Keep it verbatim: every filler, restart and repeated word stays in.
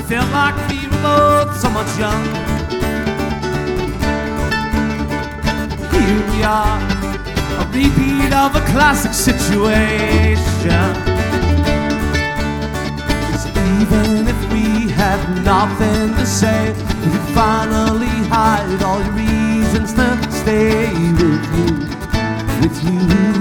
felt like we were both so much younger. Here we are, a repeat of a classic situation. 'Cause even if we had nothing to say, we could finally hide all your reasons to stay with you, with you.